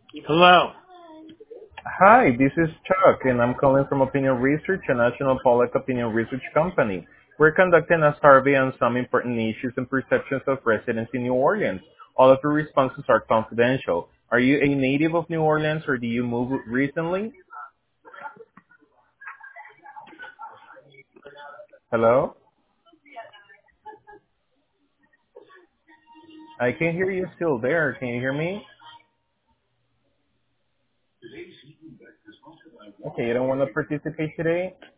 Hello. Hi, this is Chuck, and I'm calling from Opinion Research, a national public opinion research company. We're conducting a survey on some important issues and perceptions of residents in New Orleans. All of your responses are confidential. Are you a native of New Orleans or do you move recently? Hello? I can hear you still there. Can you hear me? Okay, you don't want to participate today?